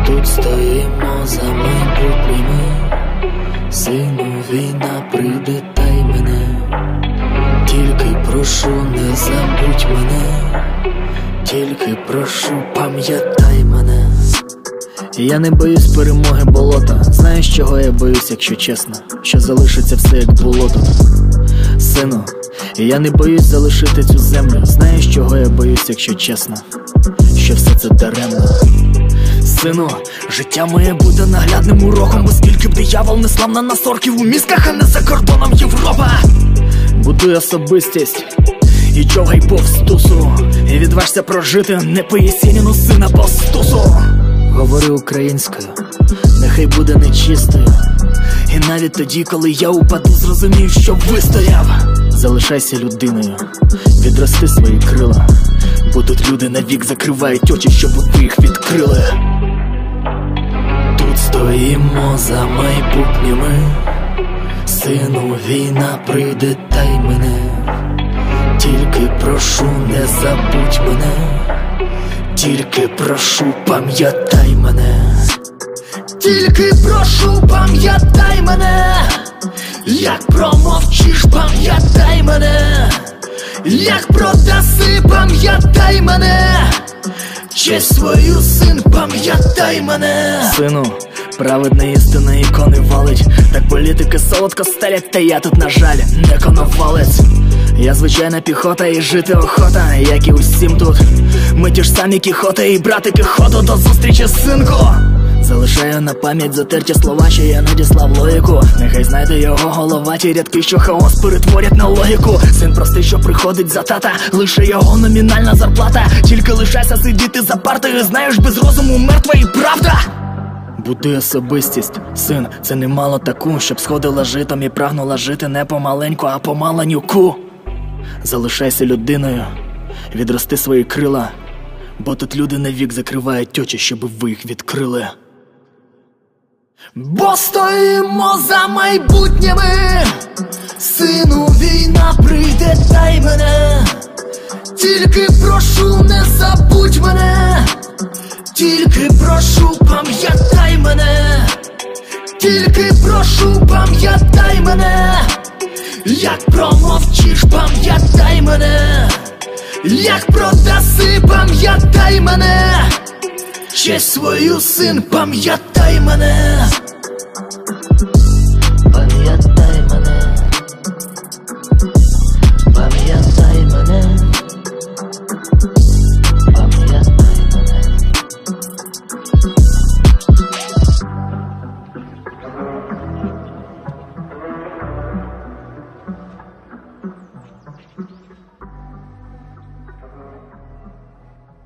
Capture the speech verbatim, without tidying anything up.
Тут стоїмо за майбутніми. Сину, війна прийде, та й мене. Тільки прошу, не забудь мене. Тільки прошу, пам'ятай мене. Я не боюсь перемоги болота. Знаєш, чого я боюсь, якщо чесно? Що залишиться все, як було тут. Сину, я не боюсь залишити цю землю. Знаєш, чого я боюсь, якщо чесно? Що все це даремно. Сину, життя моє буде наглядним уроком, бо скільки б диявол не слав на нас орків у мізках, а не за кордоном Європа. Будуй особистість і човгай повз тусу, і відважся прожити не по Єсеніну сина по стусу. Говори українською, нехай буде нечистою. І навіть тоді, коли я упаду, зрозумів, що вистояв. Залишайся людиною, відрости свої крила, бо тут люди навік закривають очі, щоб ви їх відкрили. Тут стоїмо за майбутніми. Сину, війна прийде, та й мене. Тільки прошу, не забудь мене. Тільки прошу, пам'ятай мене. Тільки прошу, пам'ятай мене. Як промовчиш, пам'ятай мене. Як продаси, пам'ятай мене. Честь свою, син, пам'ятай мене. Сину, праведна істина ікони валить. Так політики солодко стелять, та я тут, на жаль, не коновалець. Я звичайна піхота і жити охота, як і усім тут. Ми ті ж самі кіхоти і брати піхоту. До зустрічі, синку. Залишаю на пам'ять затерті слова, що я надіслав логіку. Нехай знайде його голова ті рядки, що хаос перетворять на логіку. Син простий, що приходить за тата, лише його номінальна зарплата. Тільки лишайся сидіти за партою, знаєш, без розуму мертва і правда. Будуй особистість, син, це немало таку, щоб сходила житом і прагнула жити не помаленьку, а помаленьку. Залишайся людиною, відрости свої крила, бо тут люди навік закривають очі, щоб ви їх відкрили. Бо стоїмо за майбутніми. Сину, війна прийде, та й мене. Тільки прошу, не забудь мене. Тільки прошу, пам'ятай мене. Тільки прошу, пам'ятай мене. Як промовчиш, пам'ятай мене. Як продаси, пам'ятай мене. Честь свою, син, пам'ятай мене.